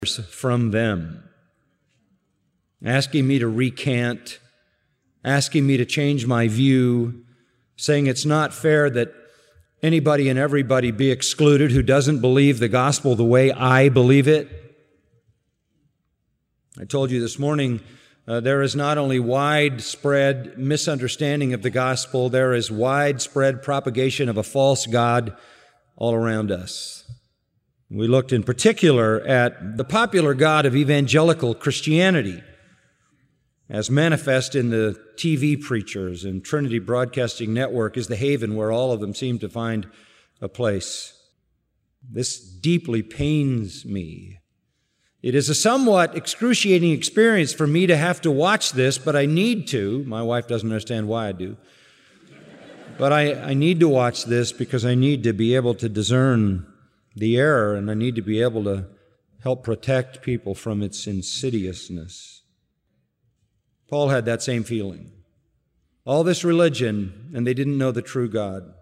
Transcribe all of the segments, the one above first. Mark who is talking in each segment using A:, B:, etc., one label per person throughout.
A: from them, asking me to recant, asking me to change my view, saying it's not fair that anybody and everybody be excluded who doesn't believe the gospel the way I believe it. I told you this morning, there is not only widespread misunderstanding of the gospel, there is widespread propagation of a false god all around us. We looked in particular at the popular god of evangelical Christianity, as manifest in the TV preachers, and Trinity Broadcasting Network is the haven where all of them seem to find a place. This deeply pains me. It is a somewhat excruciating experience for me to have to watch this, but I need to. My wife doesn't understand why I do. But I need to watch this because I need to be able to discern the error, and I need to be able to help protect people from its insidiousness. Paul had that same feeling. All this religion, and they didn't know the true God.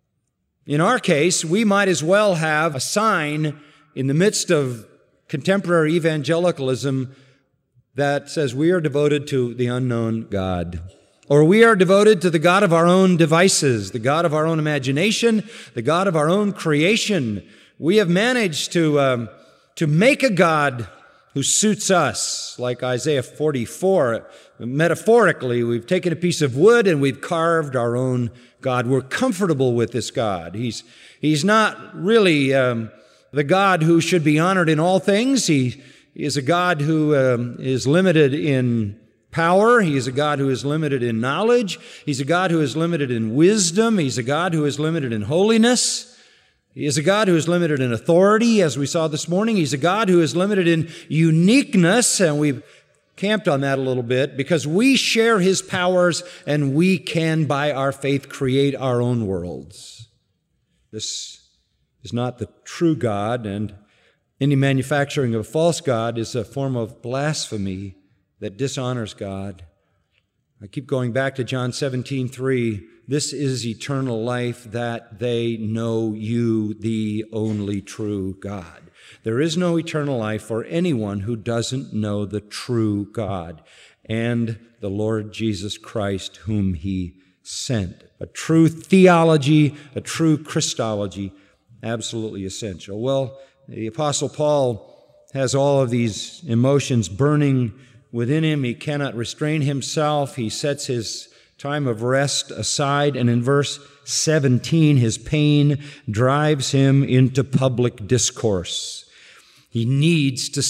A: In our case, we might as well have a sign in the midst of contemporary evangelicalism that says we are devoted to the unknown God, or we are devoted to the God of our own devices, the God of our own imagination, the God of our own creation. We have managed to make a God who suits us, like Isaiah 44. Metaphorically, we've taken a piece of wood and we've carved our own God. We're comfortable with this God. He's not really the God who should be honored in all things. He is a God who is limited in power. He is a God who is limited in knowledge. He's a God who is limited in wisdom. He's a God who is limited in holiness. He is a God who is limited in authority, as we saw this morning. He's a God who is limited in uniqueness, and we've camped on that a little bit, because we share His powers and we can, by our faith, create our own worlds. This is not the true God, and any manufacturing of a false God is a form of blasphemy that dishonors God. I keep going back to John 17:3. This is eternal life, that they know you, the only true God. There is no eternal life for anyone who doesn't know the true God and the Lord Jesus Christ, whom He sent. A true theology, a true Christology, absolutely essential. Well, the Apostle Paul has all of these emotions burning within him. He cannot restrain himself. He sets his time of rest aside, and in verse 17, his pain drives him into public discourse. He needs to